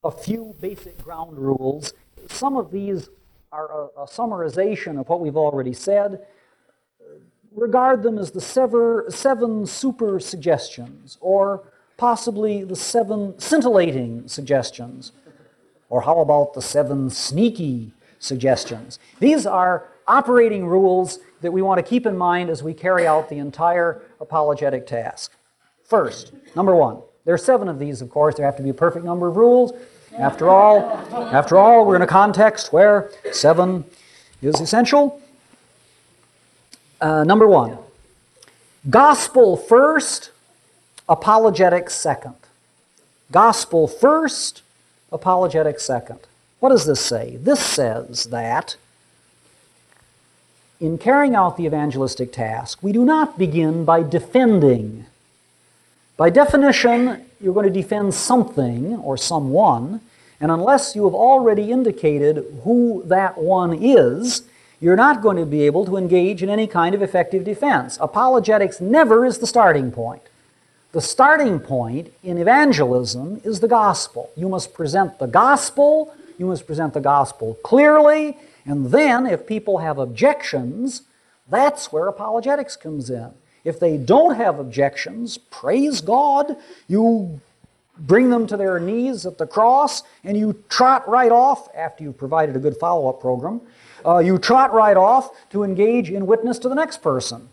a few basic ground rules. Some of these are a summarization of what we've already said. Regard them as the seven super suggestions, or possibly the 7 scintillating suggestions, or how about the 7 sneaky suggestions? These are operating rules that we want to keep in mind as we carry out the entire apologetic task. First, number 1. There are 7 of these, of course. There have to be a perfect number of rules. After all, we're in a context where 7 is essential. Number 1, gospel first, apologetics second. Gospel first, apologetics second. What does this say? This says that in carrying out the evangelistic task, we do not begin by defending. By definition, you're going to defend something or someone, and unless you have already indicated who that one is, you're not going to be able to engage in any kind of effective defense. Apologetics never is the starting point. The starting point in evangelism is the gospel. You must present the gospel, you must present the gospel clearly, and then if people have objections, that's where apologetics comes in. If they don't have objections, praise God, you bring them to their knees at the cross, and you trot right off, after you've provided a good follow-up program, you trot right off to engage in witness to the next person.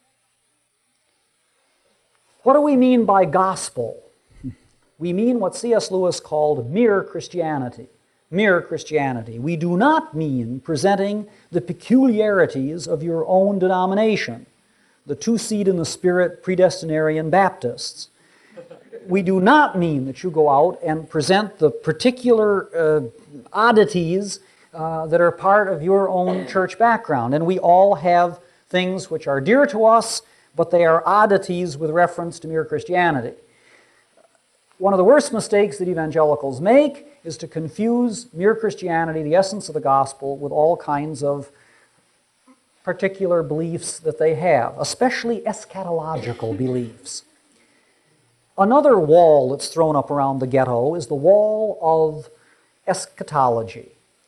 What do we mean by gospel? We mean what C.S. Lewis called mere Christianity. Mere Christianity. We do not mean presenting the peculiarities of your own denomination, the two-seed in the Spirit predestinarian Baptists. We do not mean that you go out and present the particular oddities that are part of your own church background. And we all have things which are dear to us, but they are oddities with reference to mere Christianity. One of the worst mistakes that evangelicals make is to confuse mere Christianity, the essence of the gospel, with all kinds of particular beliefs that they have, especially eschatological beliefs. Another wall that's thrown up around the ghetto is the wall of eschatology.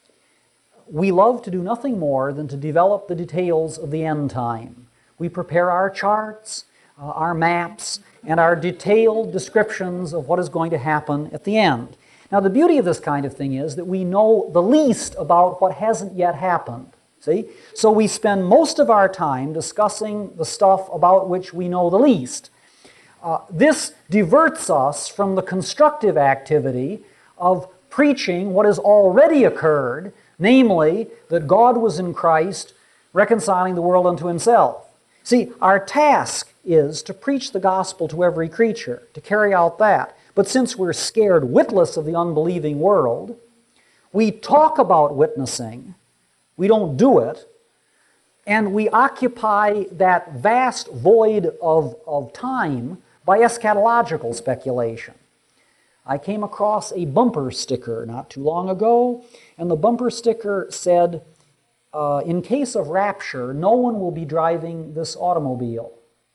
We love to do nothing more than to develop the details of the end time. We prepare our charts, our maps, and our detailed descriptions of what is going to happen at the end. Now, the beauty of this kind of thing is that we know the least about what hasn't yet happened. See? So we spend most of our time discussing the stuff about which we know the least. This diverts us from the constructive activity of preaching what has already occurred, namely that God was in Christ reconciling the world unto himself. See, our task is to preach the gospel to every creature, to carry out that. But since we're scared witless of the unbelieving world, we talk about witnessing, we don't do it, and we occupy that vast void of time by eschatological speculation. I came across a bumper sticker not too long ago, and the bumper sticker said, in case of rapture, no one will be driving this automobile.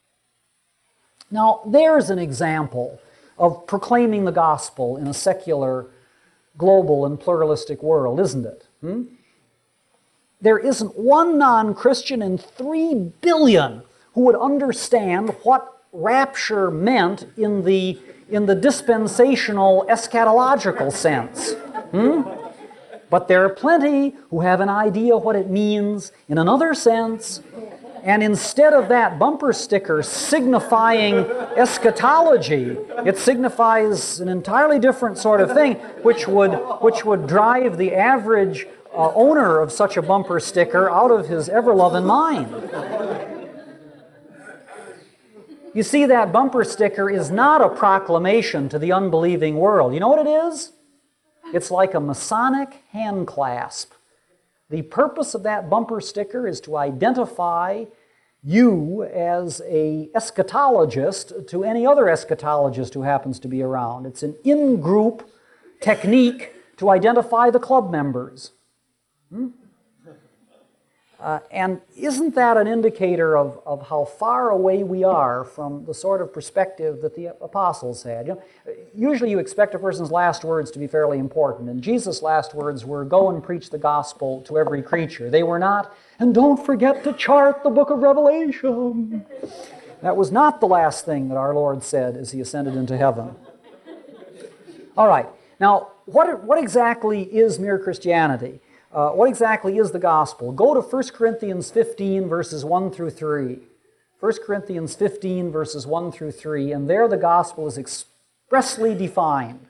Now, there's an example of proclaiming the gospel in a secular, global, and pluralistic world, isn't it? There isn't one non-Christian in 3 billion who would understand what rapture meant in the dispensational eschatological sense. But there are plenty who have an idea what it means in another sense, and instead of that bumper sticker signifying eschatology, it signifies an entirely different sort of thing, which would drive the average owner of such a bumper sticker out of his ever-loving mind. You see, that bumper sticker is not a proclamation to the unbelieving world. You know what it is? It's like a Masonic hand clasp. The purpose of that bumper sticker is to identify you as an eschatologist to any other eschatologist who happens to be around. It's an in-group technique to identify the club members. And isn't that an indicator of how far away we are from the sort of perspective that the apostles had? You know, usually you expect a person's last words to be fairly important, and Jesus' last words were, "Go and preach the gospel to every creature." They were not, "And don't forget to chart the book of Revelation." That was not the last thing that our Lord said as he ascended into heaven. All right, now what exactly is mere Christianity? What exactly is the gospel? Go to 1 Corinthians 15, verses 1 through 3. 1 Corinthians 15, verses 1 through 3, and there the gospel is expressly defined.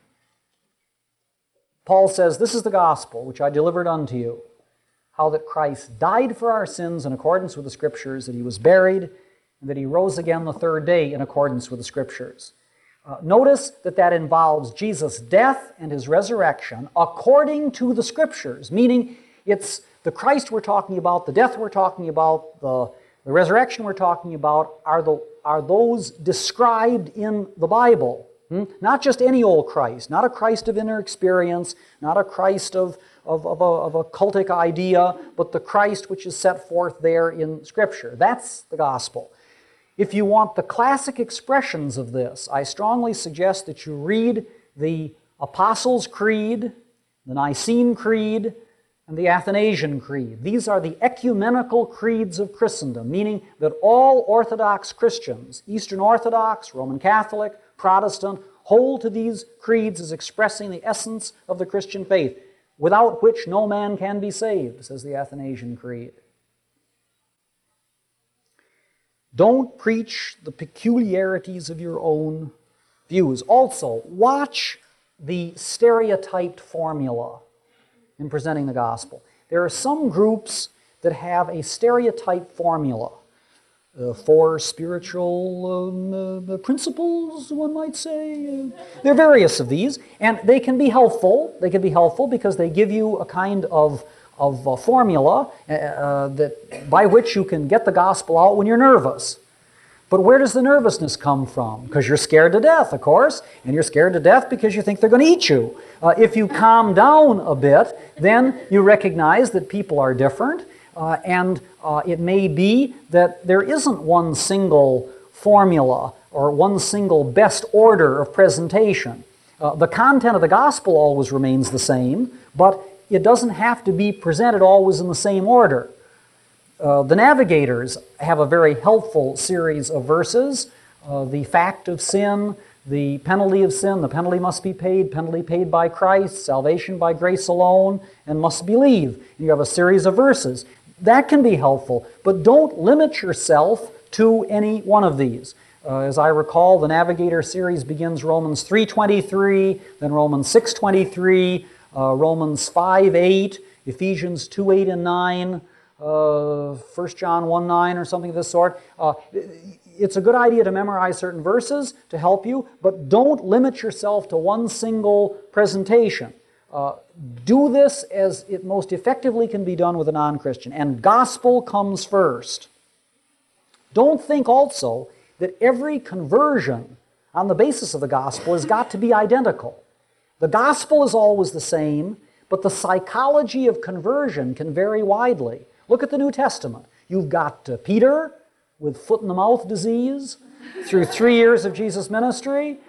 Paul says, "This is the gospel which I delivered unto you, how that Christ died for our sins in accordance with the Scriptures, that he was buried, and that he rose again the third day in accordance with the Scriptures." Notice that involves Jesus' death and his resurrection according to the Scriptures, meaning it's the Christ we're talking about, the death we're talking about, the resurrection we're talking about are those described in the Bible. Not just any old Christ, not a Christ of inner experience, not a Christ of a cultic idea, but the Christ which is set forth there in Scripture. That's the gospel. If you want the classic expressions of this, I strongly suggest that you read the Apostles' Creed, the Nicene Creed, and the Athanasian Creed. These are the ecumenical creeds of Christendom, meaning that all Orthodox Christians, Eastern Orthodox, Roman Catholic, Protestant, hold to these creeds as expressing the essence of the Christian faith, without which no man can be saved, says the Athanasian Creed. Don't preach the peculiarities of your own views. Also, watch the stereotyped formula in presenting the gospel. There are some groups that have a stereotyped formula for spiritual principles, one might say. There are various of these, and they can be helpful. They can be helpful because they give you a kind of formula by which you can get the gospel out when you're nervous. But where does the nervousness come from? Because you're scared to death, of course, and you're scared to death because you think they're going to eat you. If you calm down a bit, then you recognize that people are different, and it may be that there isn't one single formula or one single best order of presentation. The content of the gospel always remains the same, but it doesn't have to be presented always in the same order. The Navigators have a very helpful series of verses. The fact of sin, the penalty of sin, the penalty must be paid, penalty paid by Christ, salvation by grace alone, and must believe. You have a series of verses. That can be helpful, but don't limit yourself to any one of these. As I recall, the Navigator series begins Romans 3:23, then Romans 6:23, Romans 5:8, Ephesians 2:8 and 9, 1 John 1:9 or something of this sort. It's a good idea to memorize certain verses to help you, but don't limit yourself to one single presentation. Do this as it most effectively can be done with a non-Christian, and gospel comes first. Don't think also that every conversion on the basis of the gospel has got to be identical. The gospel is always the same, but the psychology of conversion can vary widely. Look at the New Testament. You've got Peter with foot-in-the-mouth disease through 3 years of Jesus' ministry,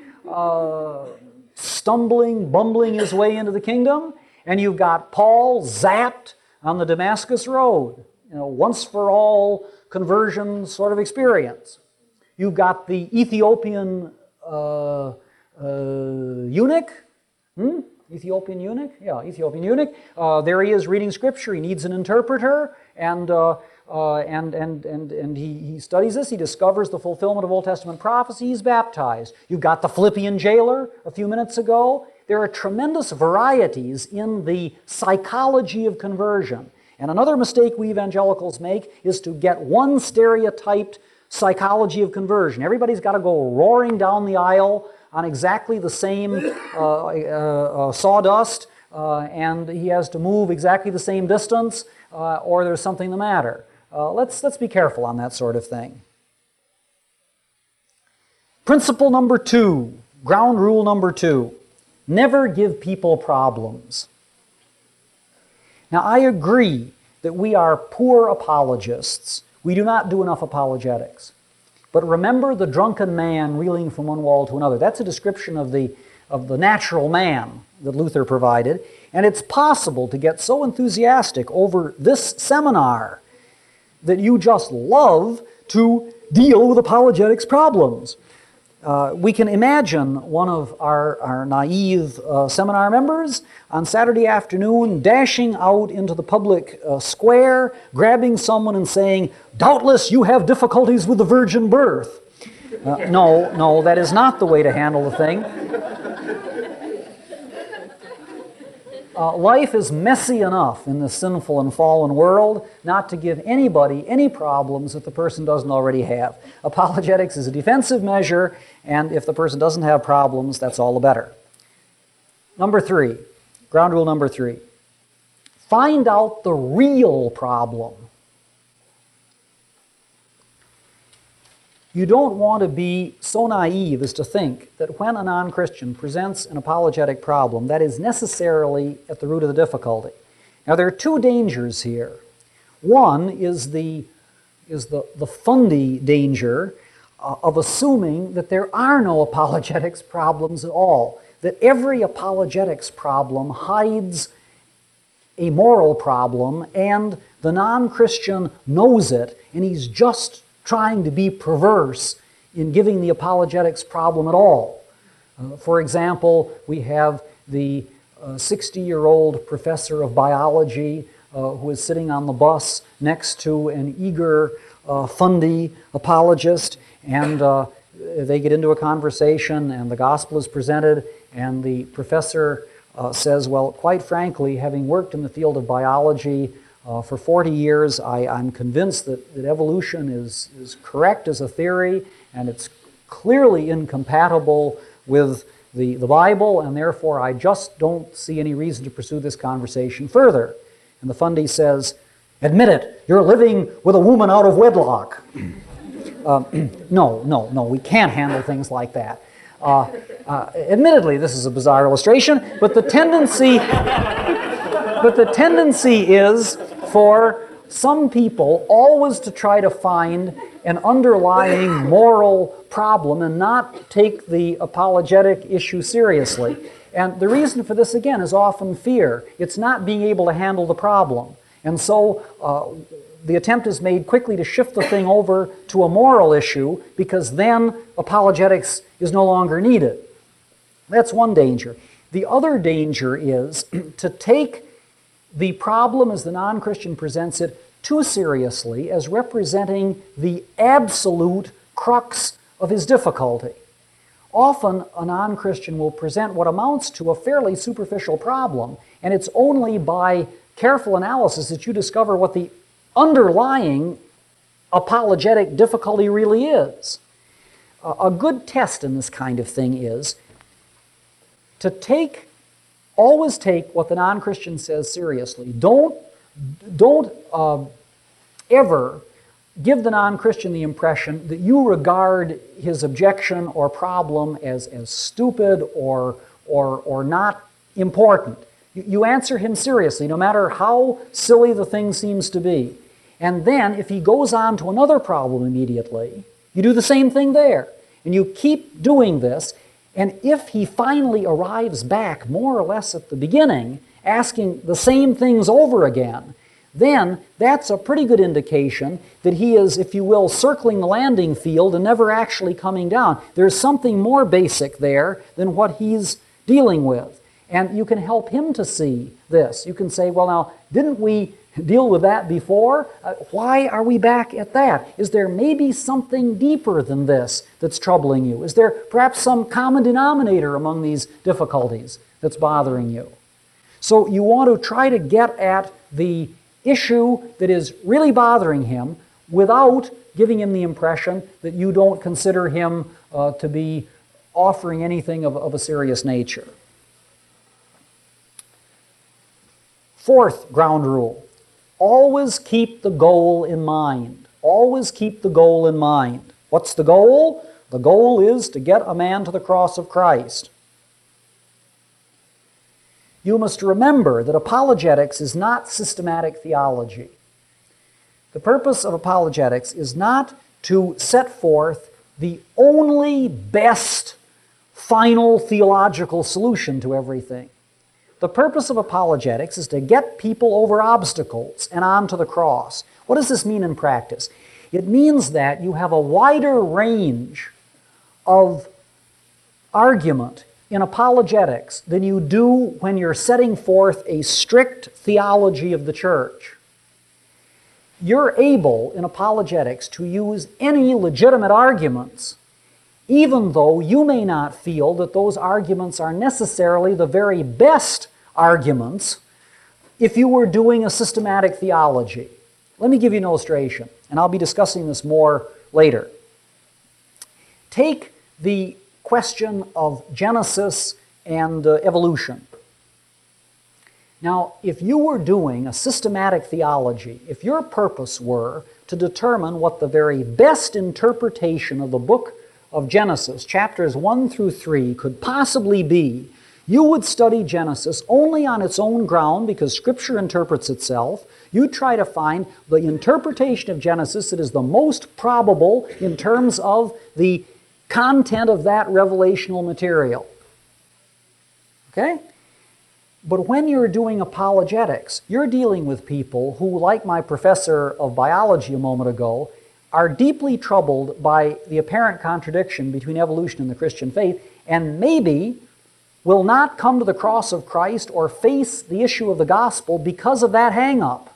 stumbling, bumbling his way into the kingdom, and you've got Paul zapped on the Damascus Road, once-for-all conversion sort of experience. You've got the Ethiopian eunuch. Ethiopian eunuch? Yeah, Ethiopian eunuch. There he is reading Scripture. He needs an interpreter, and he studies this. He discovers the fulfillment of Old Testament prophecy. He's baptized. You've got the Philippian jailer a few minutes ago. There are tremendous varieties in the psychology of conversion. And another mistake we evangelicals make is to get one stereotyped psychology of conversion. Everybody's got to go roaring down the aisle on exactly the same sawdust, and he has to move exactly the same distance, or there's something the matter. Let's be careful on that sort of thing. Principle number 2, ground rule number 2, never give people problems. Now, I agree that we are poor apologists. We do not do enough apologetics. But remember the drunken man reeling from one wall to another. That's a description of the natural man that Luther provided. And it's possible to get so enthusiastic over this seminar that you just love to deal with apologetics problems. We can imagine one of our naive seminar members on Saturday afternoon dashing out into the public square, grabbing someone and saying, "Doubtless you have difficulties with the virgin birth." No, that is not the way to handle the thing. Life is messy enough in this sinful and fallen world not to give anybody any problems that the person doesn't already have. Apologetics is a defensive measure, and if the person doesn't have problems, that's all the better. Number 3, ground rule number 3. Find out the real problem. You don't want to be so naive as to think that when a non-Christian presents an apologetic problem, that is necessarily at the root of the difficulty. Now, there are 2 dangers here. One is the fundy danger of assuming that there are no apologetics problems at all, that every apologetics problem hides a moral problem, and the non-Christian knows it, and he's just trying to be perverse in giving the apologetics problem at all. For example, we have the 60-year-old professor of biology who is sitting on the bus next to an eager, fundy apologist, and they get into a conversation, and the gospel is presented, and the professor says, well, quite frankly, having worked in the field of biology for 40 years, I'm convinced that evolution is correct as a theory, and it's clearly incompatible with the Bible, and therefore I just don't see any reason to pursue this conversation further. And the fundy says, admit it, you're living with a woman out of wedlock. No, we can't handle things like that. Admittedly, this is a bizarre illustration, but the tendency is for some people always to try to find an underlying moral problem and not take the apologetic issue seriously. And the reason for this, again, is often fear. It's not being able to handle the problem. And so the attempt is made quickly to shift the thing over to a moral issue, because then apologetics is no longer needed. That's one danger. The other danger is to take the problem as the non-Christian presents it too seriously as representing the absolute crux of his difficulty. Often a non-Christian will present what amounts to a fairly superficial problem, and it's only by careful analysis that you discover what the underlying apologetic difficulty really is. A good test in this kind of thing is to always take what the non-Christian says seriously. Don't ever give the non-Christian the impression that you regard his objection or problem as stupid or not important. You answer him seriously, no matter how silly the thing seems to be. And then, if he goes on to another problem immediately, you do the same thing there. And you keep doing this, and if he finally arrives back more or less at the beginning, asking the same things over again, then that's a pretty good indication that he is, if you will, circling the landing field and never actually coming down. There's something more basic there than what he's dealing with. And you can help him to see this. You can say, well, now, didn't we deal with that before? Why are we back at that? Is there maybe something deeper than this that's troubling you? Is there perhaps some common denominator among these difficulties that's bothering you? So you want to try to get at the issue that is really bothering him without giving him the impression that you don't consider him to be offering anything of a serious nature. Fourth ground rule, always keep the goal in mind. Always keep the goal in mind. What's the goal? The goal is to get a man to the cross of Christ. you must remember that apologetics is not systematic theology. The purpose of apologetics is not to set forth the only best final theological solution to everything. The purpose of apologetics is to get people over obstacles and onto the cross. What does this mean in practice? It means that you have a wider range of argument in apologetics than you do when you're setting forth a strict theology of the church. You're able in apologetics to use any legitimate arguments, even though you may not feel that those arguments are necessarily the very best arguments if you were doing a systematic theology. Let me give you an illustration, and I'll be discussing this more later. Take the question of Genesis and evolution. Now, if you were doing a systematic theology, if your purpose were to determine what the very best interpretation of the book of Genesis, chapters 1 through 3, could possibly be, you would study Genesis only on its own ground because Scripture interprets itself. You'd try to find the interpretation of Genesis that is the most probable in terms of the content of that revelational material. Okay? But when you're doing apologetics, you're dealing with people who, like my professor of biology a moment ago, are deeply troubled by the apparent contradiction between evolution and the Christian faith, and maybe will not come to the cross of Christ or face the issue of the gospel because of that hang-up.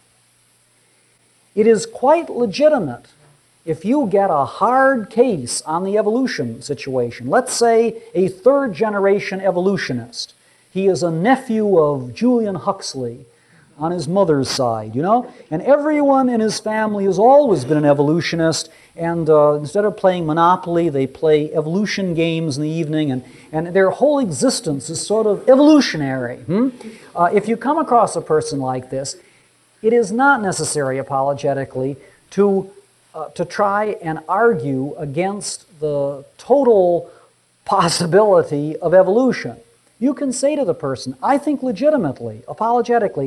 It is quite legitimate if you get a hard case on the evolution situation. Let's say a third-generation evolutionist. He is a nephew of Julian Huxley on his mother's side, and everyone in his family has always been an evolutionist, and instead of playing Monopoly, they play evolution games in the evening, and their whole existence is sort of evolutionary. If you come across a person like this, it is not necessary apologetically to try and argue against the total possibility of evolution. You can say to the person, I think legitimately, apologetically,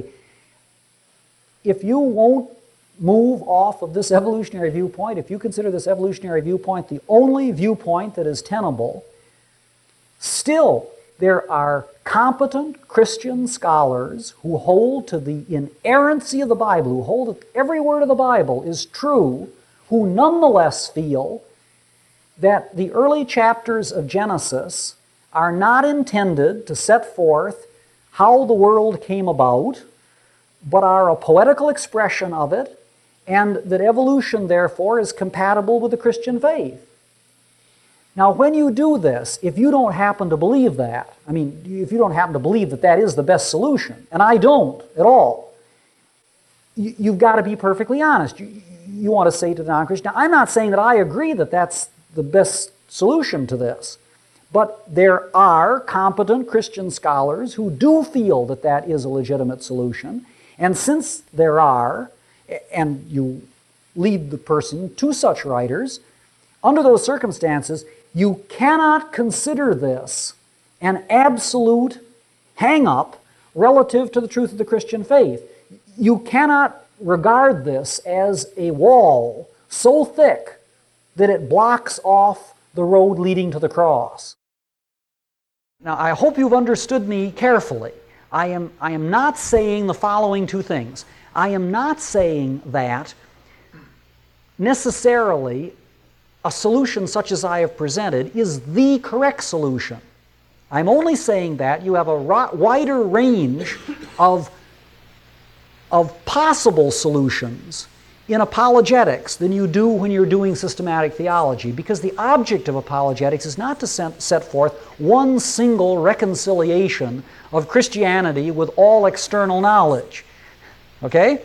if you won't move off of this evolutionary viewpoint, if you consider this evolutionary viewpoint the only viewpoint that is tenable, still there are competent Christian scholars who hold to the inerrancy of the Bible, who hold that every word of the Bible is true, who nonetheless feel that the early chapters of Genesis are not intended to set forth how the world came about, but are a poetical expression of it, and that evolution, therefore, is compatible with the Christian faith. Now, when you do this, if you don't happen to believe that, if you don't happen to believe that that is the best solution, and I don't at all, you've got to be perfectly honest. You want to say to the non-Christian, now, I'm not saying that I agree that that's the best solution to this, but there are competent Christian scholars who do feel that that is a legitimate solution, and since there are, and you lead the person to such writers, under those circumstances, you cannot consider this an absolute hang-up relative to the truth of the Christian faith. You cannot regard this as a wall so thick that it blocks off the road leading to the cross. Now, I hope you've understood me carefully. I am not saying the following two things. I am not saying that necessarily a solution such as I have presented is the correct solution. I'm only saying that you have a wider range of possible solutions in apologetics than you do when you're doing systematic theology, because the object of apologetics is not to set forth one single reconciliation of Christianity with all external knowledge. Okay?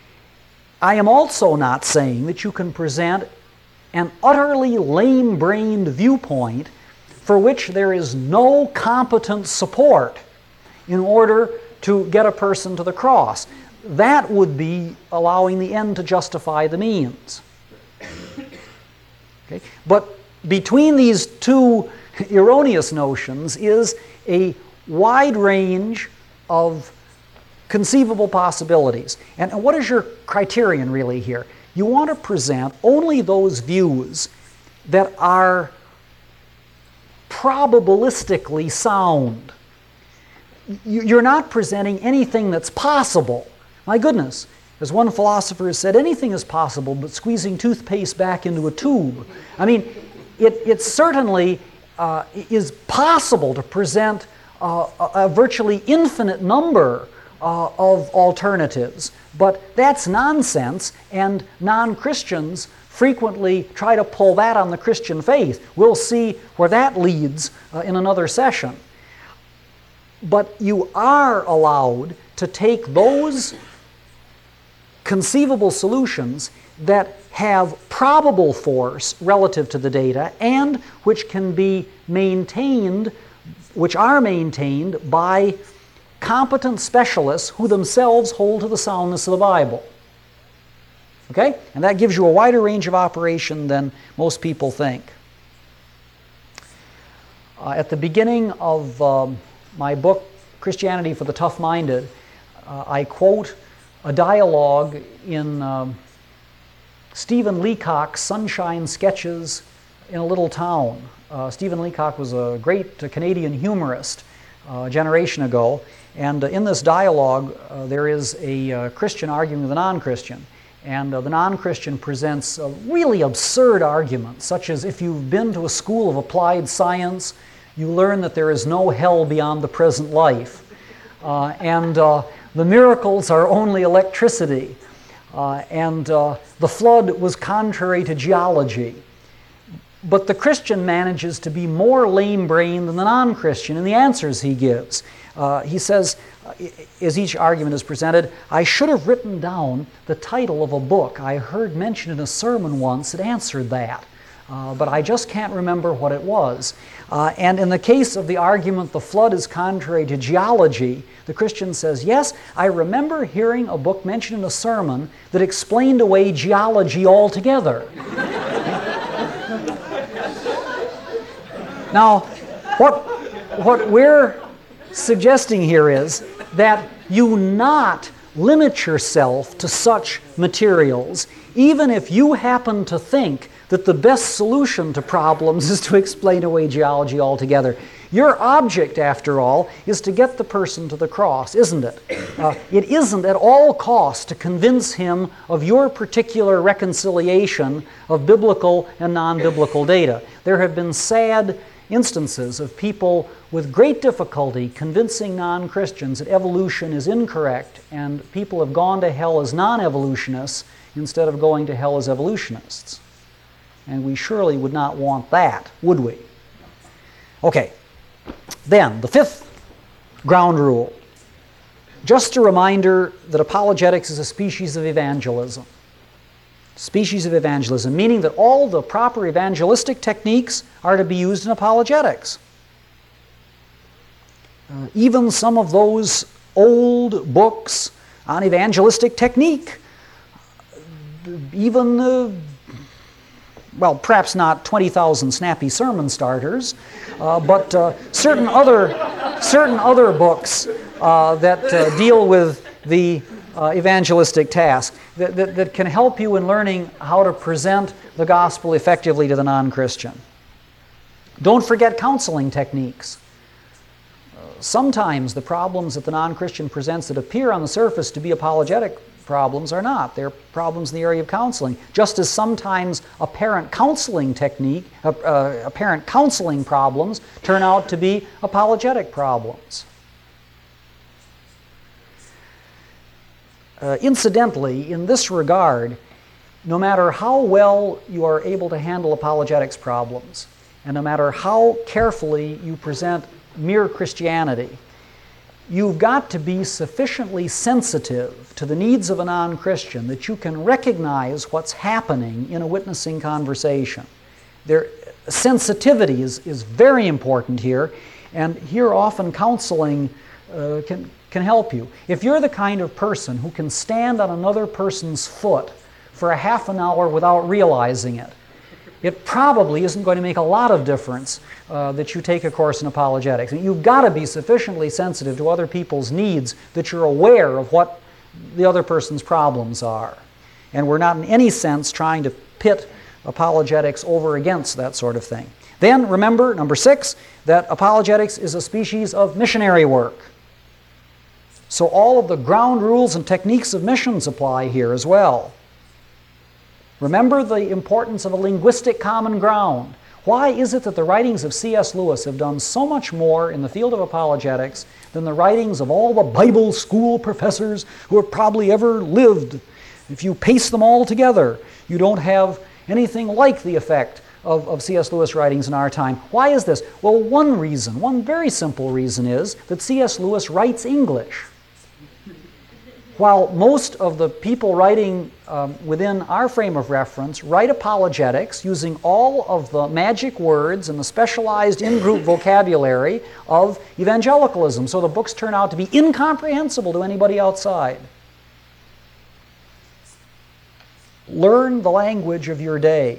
I am also not saying that you can present an utterly lame-brained viewpoint for which there is no competent support in order to get a person to the cross. That would be allowing the end to justify the means. Okay? But between these two erroneous notions is a wide range of conceivable possibilities. And what is your criterion really here? You want to present only those views that are probabilistically sound. You're not presenting anything that's possible. My goodness, as one philosopher has said, anything is possible but squeezing toothpaste back into a tube. I mean, it certainly is possible to present a virtually infinite number of alternatives, but that's nonsense, and non-Christians frequently try to pull that on the Christian faith. We'll see where that leads in another session. But you are allowed to take those conceivable solutions that have probable force relative to the data and which can be maintained, which are maintained by competent specialists who themselves hold to the soundness of the Bible. Okay? And that gives you a wider range of operation than most people think. At the beginning of my book, Christianity for the Tough-Minded, I quote a dialogue in Stephen Leacock's Sunshine Sketches in a Little Town. Stephen Leacock was a great Canadian humorist a generation ago, and in this dialogue there is a Christian arguing with a non-Christian. And the non-Christian presents a really absurd argument, such as if you've been to a school of applied science, you learn that there is no hell beyond the present life. And the miracles are only electricity. And the flood was contrary to geology. But the Christian manages to be more lame-brained than the non-Christian in the answers he gives. He says, as each argument is presented, I should have written down the title of a book I heard mentioned in a sermon once that answered that, but I just can't remember what it was. And in the case of the argument, the flood is contrary to geology, the Christian says, yes, I remember hearing a book mentioned in a sermon that explained away geology altogether. Now, what we're suggesting here is that you not limit yourself to such materials, even if you happen to think that the best solution to problems is to explain away geology altogether. Your object, after all, is to get the person to the cross, isn't it? It isn't at all costs to convince him of your particular reconciliation of biblical and non-biblical data. There have been sad instances of people with great difficulty convincing non-Christians that evolution is incorrect, and people have gone to hell as non-evolutionists instead of going to hell as evolutionists. And we surely would not want that, would we? Okay, then the fifth ground rule. Just a reminder that apologetics is a species of evangelism. Species of evangelism, meaning that all the proper evangelistic techniques are to be used in apologetics. Even some of those old books on evangelistic technique, even, well, perhaps not 20,000 snappy sermon starters, but certain other books that deal with the evangelistic task that can help you in learning how to present the gospel effectively to the non-Christian. Don't forget counseling techniques. Sometimes the problems that the non-Christian presents that appear on the surface to be apologetic problems are not. They're problems in the area of counseling. Just as sometimes apparent counseling problems turn out to be apologetic problems. Incidentally, in this regard, no matter how well you are able to handle apologetics problems, and no matter how carefully you present mere Christianity, you've got to be sufficiently sensitive to the needs of a non-Christian that you can recognize what's happening in a witnessing conversation. Sensitivity is very important here, and here often counseling can help you. If you're the kind of person who can stand on another person's foot for a half an hour without realizing it, it probably isn't going to make a lot of difference that you take a course in apologetics. And you've got to be sufficiently sensitive to other people's needs that you're aware of what the other person's problems are. And we're not in any sense trying to pit apologetics over against that sort of thing. Then remember, number 6, that apologetics is a species of missionary work. So all of the ground rules and techniques of missions apply here as well. Remember the importance of a linguistic common ground. Why is it that the writings of C.S. Lewis have done so much more in the field of apologetics than the writings of all the Bible school professors who have probably ever lived? If you paste them all together, you don't have anything like the effect of C.S. Lewis writings in our time. Why is this? Well, one reason, one very simple reason is that C.S. Lewis writes English. While most of the people writing within our frame of reference write apologetics using all of the magic words and the specialized in-group vocabulary of evangelicalism, so the books turn out to be incomprehensible to anybody outside. Learn the language of your day.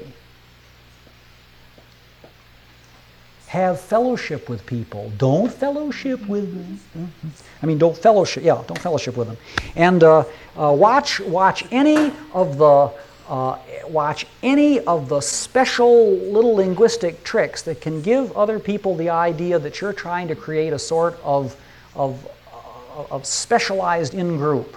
Have fellowship with people. Don't fellowship with them. Don't fellowship with them. And watch any of the special little linguistic tricks that can give other people the idea that you're trying to create a sort of specialized in-group.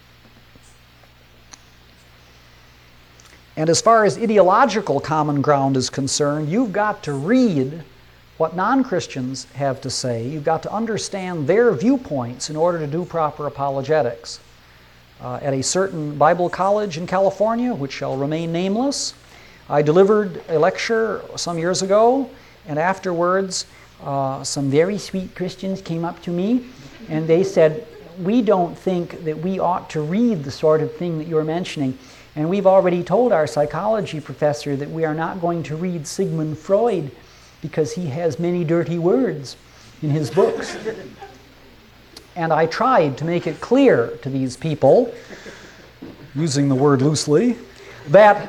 And as far as ideological common ground is concerned, you've got to read what non-Christians have to say. You've got to understand their viewpoints in order to do proper apologetics. At a certain Bible college in California, which shall remain nameless, I delivered a lecture some years ago, and afterwards some very sweet Christians came up to me and they said, "We don't think that we ought to read the sort of thing that you're mentioning. And we've already told our psychology professor that we are not going to read Sigmund Freud because he has many dirty words in his books." And I tried to make it clear to these people, using the word loosely, that,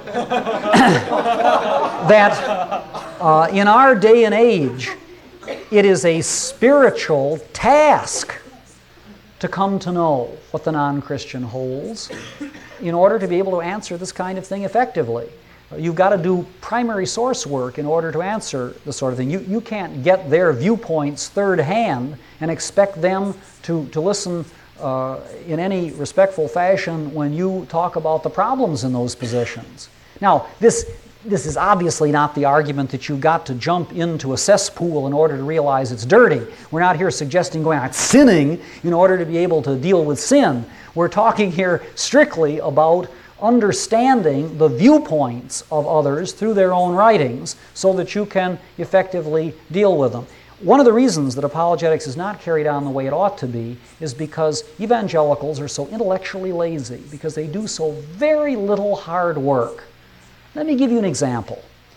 in our day and age, it is a spiritual task to come to know what the non-Christian holds in order to be able to answer this kind of thing effectively. You've got to do primary source work in order to answer this sort of thing. You can't get their viewpoints third hand and expect them to listen in any respectful fashion when you talk about the problems in those positions. Now, this is obviously not the argument that you've got to jump into a cesspool in order to realize it's dirty. We're not here suggesting going out sinning in order to be able to deal with sin. We're talking here strictly about understanding the viewpoints of others through their own writings so that you can effectively deal with them. One of the reasons that apologetics is not carried on the way it ought to be is because evangelicals are so intellectually lazy, because they do so very little hard work. Let me give you an example.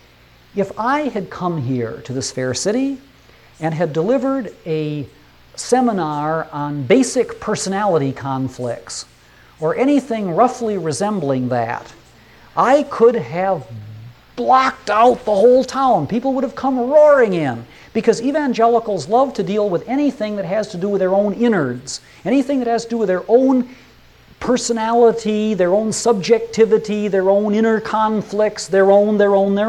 If I had come here to this fair city and had delivered a seminar on basic personality conflicts, or anything roughly resembling that, I could have blocked out the whole town. People would have come roaring in, because evangelicals love to deal with anything that has to do with their own innards, anything that has to do with their own personality, their own subjectivity, their own inner conflicts, their own.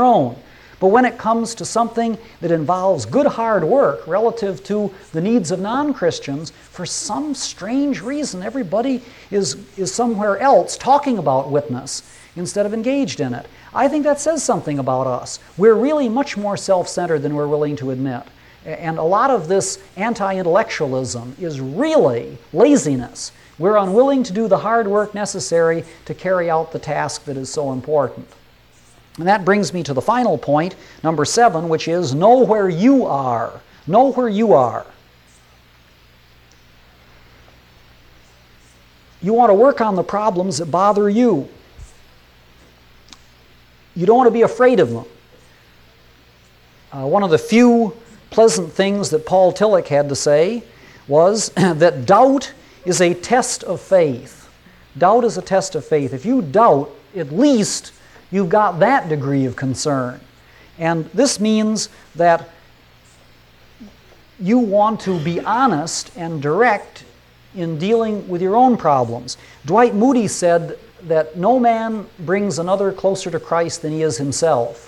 But when it comes to something that involves good hard work relative to the needs of non-Christians, for some strange reason, everybody is somewhere else talking about witness instead of engaged in it. I think that says something about us. We're really much more self-centered than we're willing to admit. And a lot of this anti-intellectualism is really laziness. We're unwilling to do the hard work necessary to carry out the task that is so important. And that brings me to the final point, number 7, which is know where you are. Know where you are. You want to work on the problems that bother you. You don't want to be afraid of them. One of the few pleasant things that Paul Tillich had to say was that doubt is a test of faith. Doubt is a test of faith. If you doubt, at least you've got that degree of concern. And this means that you want to be honest and direct in dealing with your own problems. Dwight Moody said that no man brings another closer to Christ than he is himself.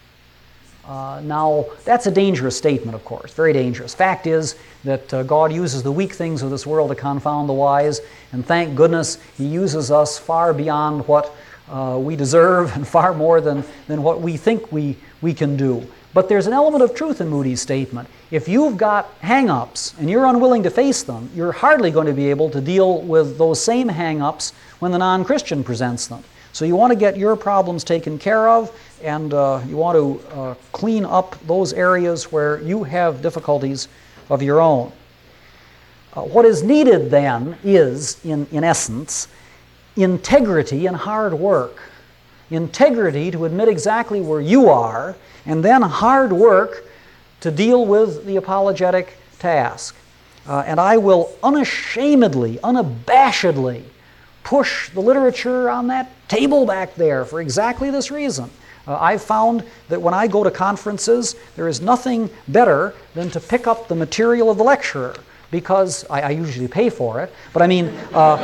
Now, that's a dangerous statement, of course, very dangerous. Fact is that God uses the weak things of this world to confound the wise, and thank goodness He uses us far beyond what we deserve and far more than what we think we can do. But there's an element of truth in Moody's statement. If you've got hang-ups and you're unwilling to face them, you're hardly going to be able to deal with those same hang-ups when the non-Christian presents them. So you want to get your problems taken care of, and you want to clean up those areas where you have difficulties of your own. What is needed then is, in essence, integrity and hard work. Integrity to admit exactly where you are, and then hard work to deal with the apologetic task. And I will unashamedly, unabashedly push the literature on that table back there for exactly this reason. I've found that when I go to conferences, there is nothing better than to pick up the material of the lecturer, because I usually pay for it, but I mean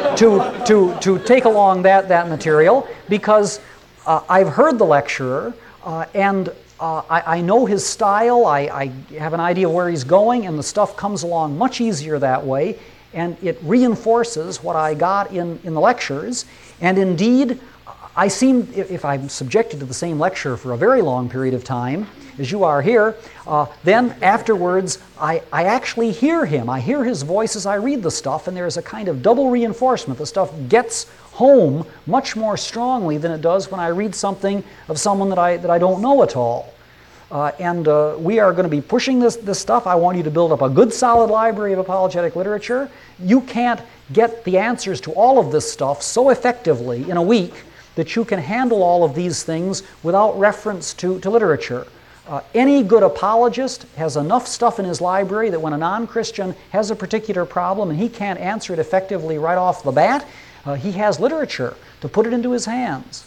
to take along that material, because I've heard the lecturer and I know his style, I have an idea of where he's going, and the stuff comes along much easier that way, and it reinforces what I got in the lectures. And indeed, I seem, if I'm subjected to the same lecture for a very long period of time, as you are here, then afterwards I actually hear him. I hear his voice as I read the stuff, and there's a kind of double reinforcement. The stuff gets home much more strongly than it does when I read something of someone that I don't know at all. And we are going to be pushing this stuff. I want you to build up a good solid library of apologetic literature. You can't get the answers to all of this stuff so effectively in a week that you can handle all of these things without reference to literature. Any good apologist has enough stuff in his library that when a non-Christian has a particular problem and he can't answer it effectively right off the bat, he has literature to put it into his hands.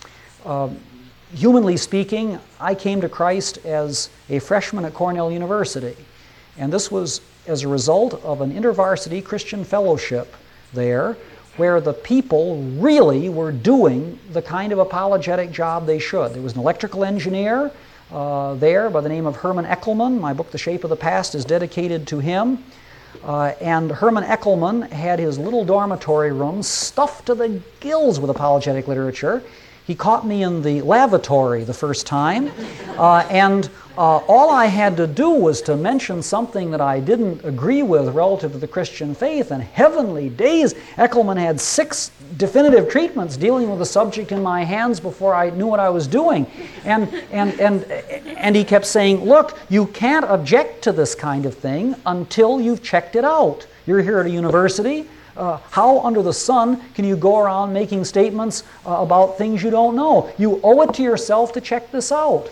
Humanly speaking, I came to Christ as a freshman at Cornell University, and this was as a result of an intervarsity Christian fellowship there, where the people really were doing the kind of apologetic job they should. There was an electrical engineer there by the name of Herman Eckelmann. My book, The Shape of the Past, is dedicated to him. And Herman Eckelmann had his little dormitory room stuffed to the gills with apologetic literature. He caught me in the lavatory the first time, and all I had to do was to mention something that I didn't agree with relative to the Christian faith, and heavenly days, Eckelmann had 6 definitive treatments dealing with the subject in my hands before I knew what I was doing. And he kept saying, look, you can't object to this kind of thing until you've checked it out. You're here at a university. How under the sun can you go around making statements about things you don't know? You owe it to yourself to check this out.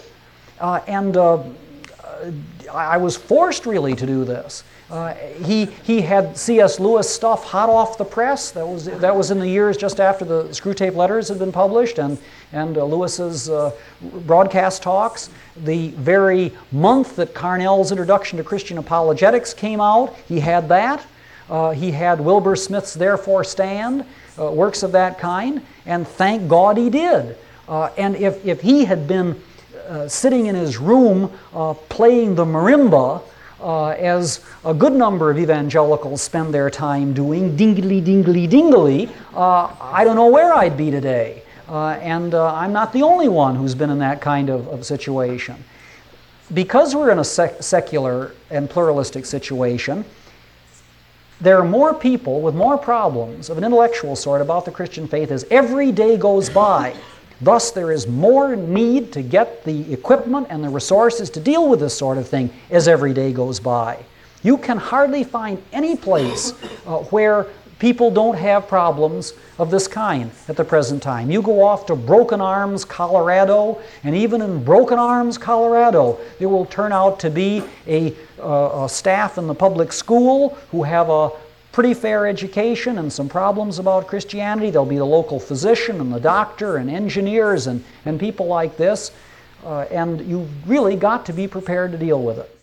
I was forced really to do this. He had C.S. Lewis stuff hot off the press. That was in the years just after the Screwtape Letters had been published, and Lewis's broadcast talks. The very month that Carnell's Introduction to Christian Apologetics came out, he had that. He had Wilbur Smith's Therefore Stand, works of that kind, and thank God he did. And if he had been sitting in his room playing the marimba, as a good number of evangelicals spend their time doing, dingly, dingly, dingly, I don't know where I'd be today. And I'm not the only one who's been in that kind of situation. Because we're in a secular and pluralistic situation, there are more people with more problems of an intellectual sort about the Christian faith as every day goes by. Thus, there is more need to get the equipment and the resources to deal with this sort of thing as every day goes by. You can hardly find any place where people don't have problems of this kind at the present time. You go off to Broken Arms, Colorado, and even in Broken Arms, Colorado, there will turn out to be a staff in the public school who have a pretty fair education and some problems about Christianity. There'll be the local physician and the doctor and engineers and people like this. And you've really got to be prepared to deal with it.